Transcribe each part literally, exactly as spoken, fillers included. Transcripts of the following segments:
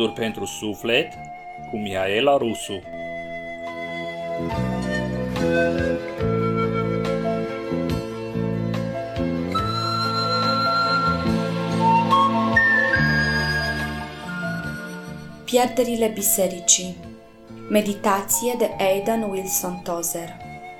Gânduri pentru suflet cu Mihaela Rusu. Pierderile bisericii. Meditație de Aidan Wilson Tozer.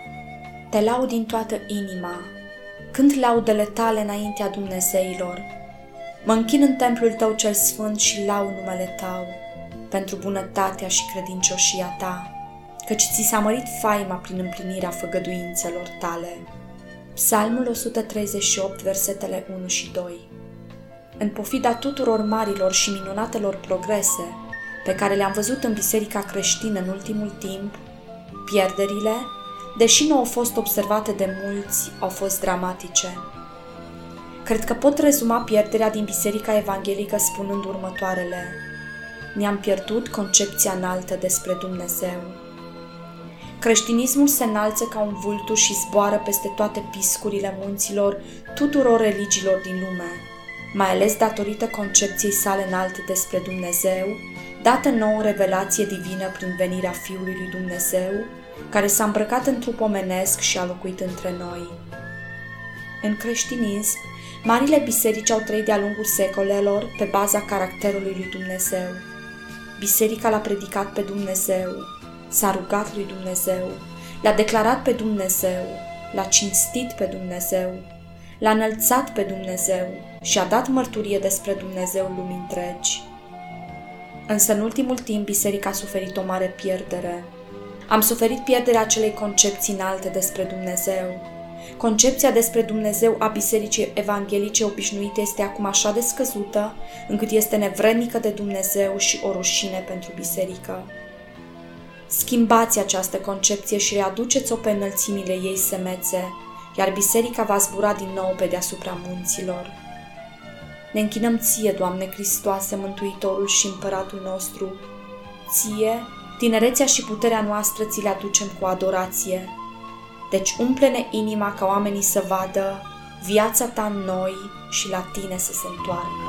Te laud din toată inima, cânt laudele tale înaintea Dumnezeilor. Mă închin în templul tău cel sfânt și laud numele tău, pentru bunătatea și credincioșia ta, căci ți s-a mărit faima prin împlinirea făgăduințelor tale. Psalmul o sută treizeci și opt, versetele unu și doi. În pofida tuturor marilor și minunatelor progrese pe care le-am văzut în biserica creștină în ultimul timp, pierderile, deși nu au fost observate de mulți, au fost dramatice. Cred că pot rezuma pierderea din biserica evanghelică spunând următoarele: ne-am pierdut concepția înaltă despre Dumnezeu. Creștinismul se înalță ca un vultur și zboară peste toate piscurile munților tuturor religiilor din lume, mai ales datorită concepției sale înalte despre Dumnezeu, dată nouă revelație divină prin venirea Fiului lui Dumnezeu, care s-a îmbrăcat în trup omenesc și a locuit între noi. În creștinism, marile biserici au trăit de-a lungul secolelor pe baza caracterului lui Dumnezeu. Biserica l-a predicat pe Dumnezeu, s-a rugat lui Dumnezeu, l-a declarat pe Dumnezeu, l-a cinstit pe Dumnezeu, l-a înălțat pe Dumnezeu și a dat mărturie despre Dumnezeu lumii întregi. Însă în ultimul timp biserica a suferit o mare pierdere. Am suferit pierderea acelei concepții înalte despre Dumnezeu. Concepția despre Dumnezeu a bisericii evanghelice obișnuite este acum așa de scăzută, încât este nevrednică de Dumnezeu și o rușine pentru biserică. Schimbați această concepție și readuceți-o pe înălțimile ei semețe, iar biserica va zbura din nou pe deasupra munților. Ne închinăm ție, Doamne Hristoase, Mântuitorul și Împăratul nostru. Ție, tinerețea și puterea noastră ți le aducem cu adorație. Deci umple-ne inima ca oamenii să vadă viața ta în noi și la tine să se întoarcă.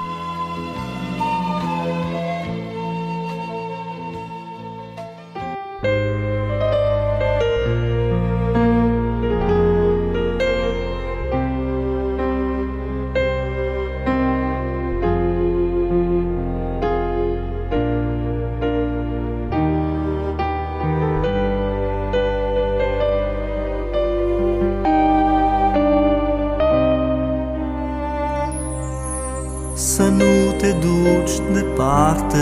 Să nu te duci departe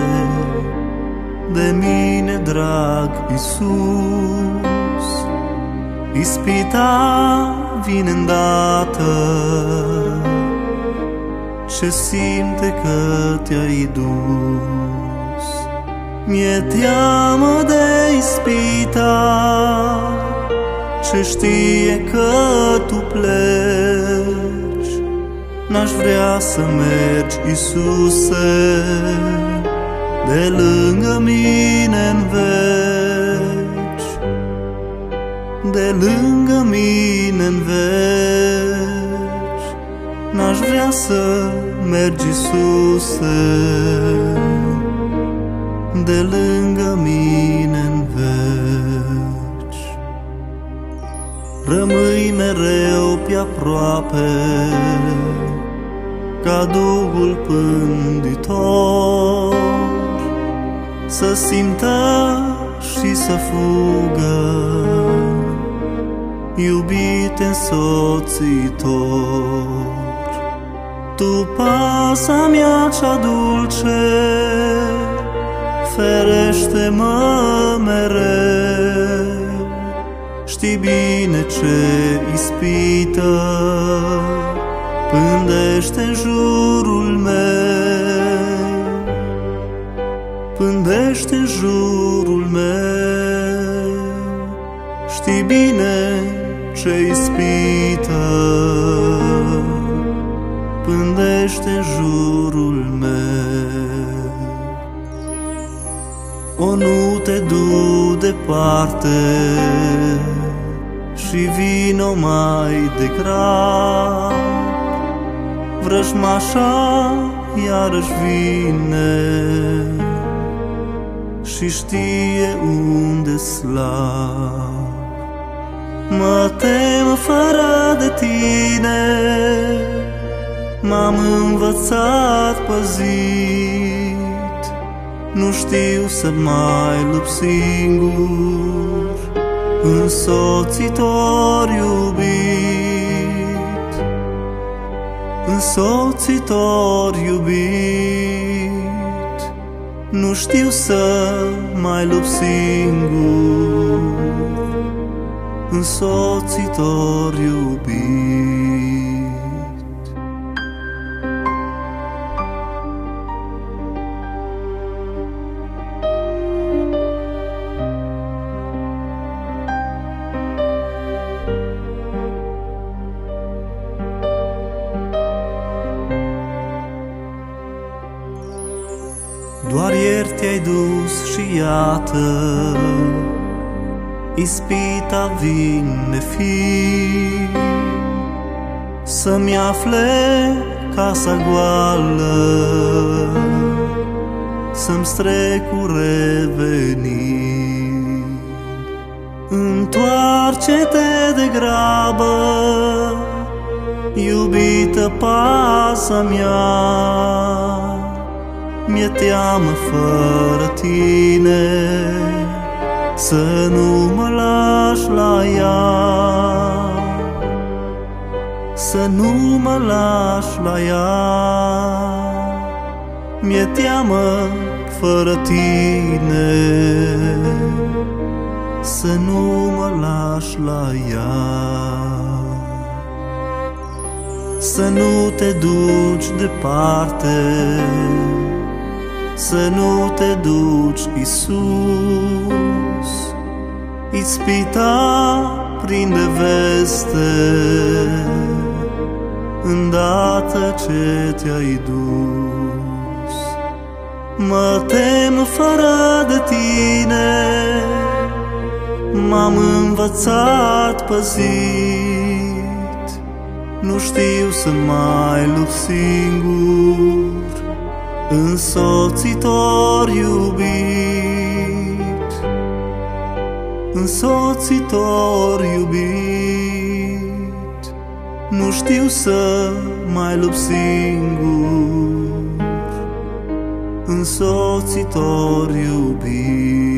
de mine, drag Iisus. Ispita vine îndată, ce simte că te-ai dus. Mi-e teamă de ispita ce știe că tu pleci. N-aș vrea să mergi, Iisuse, de lângă mine în veci, de lângă mine în veci. N-aș vrea să mergi, Iisuse, de lângă mine în veci. Rămâi mereu pe aproape, ca Duhul pânditor, să simtă și să fugă, iubite însoțitor. Tu, pasa mea cea dulce, ferește-mă mereu. Știi bine ce ispită pândește în jurul meu, pândește în jurul meu. Știi bine ce ispită pândește în jurul meu. O, nu te du departe și vino mai degrab, vrăjmașa iarăși vine și știe unde slab. Mă tem fără de tine, m-am învățat păzit. Nu știu să mai lupt singur, însoțitor iubit. Însoțitor iubit, nu știu să mai lupt singur, însoțitor iubit. Doar ieri te-ai dus și iată, ispita vine fi să-mi afle casa goală, să-mi strecure veni. Întoarce-te de grabă, iubită pasa mea, mi-e teamă fără tine să nu mă lași la ea, să nu mă lași la ea. Mi-e teamă fără tine să nu mă lași la ea. Să nu te duci departe, să nu te duci, Iisus. Ispita prinde veste îndată ce te-ai dus. Mă tem fără de tine, m-am învățat păzit. Nu știu să mai lupt singur, însoțitor iubit. Însoțitor iubit, nu știu să mai lupt singur, însoțitor iubit.